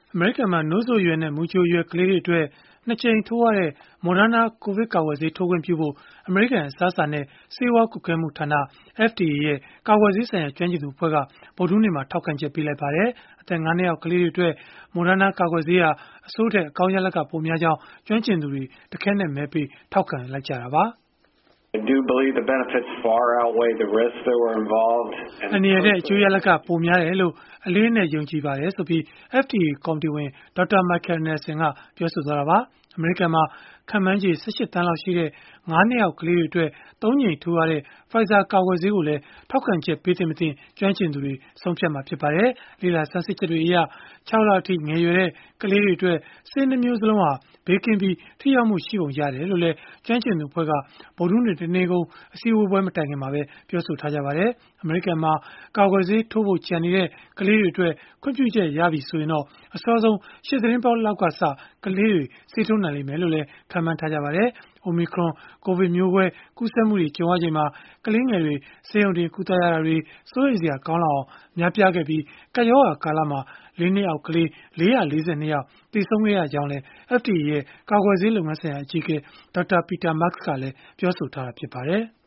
အမေရိကန်မှာနိုးစိုရွယ်နဲ့မူကြိုရွယ်ကလေးတွေအတွက်2 ကြိမ်ထိုးရတဲ့ Moderna ကိုဗစ်ကာကွယ်ဆေးထိုးခွင့်ပြုဖို့အမေရိကန်အစားအစာနဲ့ဆေးဝါးကွပ်ကဲမှုဌာန FDA ရဲ့ကာကွယ်ဆေးဆိုင်ရာကျွမ်းကျင်သူအဖွဲ့ကဗုဒ္ဓဟူးနေ့မှာထောက်ခံချက်ပေးလိုက်ပါတယ်။အသက် 5 နှစ်အောက်ကလေးတွေအတွက် Moderna ကာကွယ်ဆေးဟာအဆိုးထက်အကောင်းရလဒ်ကပိုများကြောင်းကျွမ်းကျင်သူတွေတခဲနက်မဲပေးထောက်ခံလိုက်ကြတာပါ။ I do believe the benefits far outweigh the risks that were involved. အနည်းတဲ့အကျိုးရလဒ်ကပိုများတယ်လို့အလေးနဲ့ယုံကြည်ပါတယ်ဆိုပြီး FDA ကော်မတီဝင်ဒေါက်တာ Michael Nelson ကပြောဆိုသွားတာပါ။ အမေရိကန်မှာခန့်မှန်းခြေ18 သန်းလောက်ရှိတဲ့ 5 နှစ်အောက်ကလေးတွေအတွက် 3 ကြိမ်ထိုးရတဲ့ Pfizer ကာကွယ်ဆေးကိုလည်းထောက်ခံချက်ပေးသင့်မသင့်ကျွမ်းကျင်သူတွေဆုံးဖြတ်မှာဖြစ်ပါတယ်။လေ့လာဆန်းစစ်ချက်တွေအရ6 လအထိငယ်ရွယ်တဲ့ကလေးတွေအတွက်ဆေး2 မျိုးစလုံးဟာဘေးကင်းပြီးထိရောက်မှုရှိပုံရတယ်လို့လည်းကျွမ်းကျင်သူအဖွဲ့ကဗုဒ္ဓဟူးနေ့တနေ့ကုန်အစည်းအဝေးပွဲမတိုင်ခင်မှာပဲပြောဆိုထားကြပါတယ်။ အမေရိကန်မှာကာကွယ်ဆေးထိုးဖို့ကြံနေတဲ့ကလေးတွေအတွက်ခွင့်ပြုချက်ရပြီဆိုရင်တော့အစောဆုံးရှေ့သီတင်းပတ်လောက်ကစကလေးတွေဆေးထိုးနိုင်လိမ့်မယ်လို့လည်းခန့်မှန်းထားကြပါတယ်။ Omicron ကိုဗစ်မျိုးကွဲကူးစက်မှုတွေကြုံရချိန်မှာကလေးငယ်တွေဆေးရုံတင်ကုသရတာတွေစိုးရိမ်စရာကောင်းလောက်အောင်များပြားခဲ့ပြီးကပ်ရောဂါကာလမှာ4 နှစ်အောက်ကလေး442 ယောက်သေဆုံးခဲ့ရကြောင်းလည်း FDA ရဲ့ကာကွယ်ဆေးလုပ်ငန်းဆိုင်ရာအကြီးအကဲဒေါက်တာ Peter Marks ကလည်းပြောဆိုထားတာဖြစ်ပါတယ်။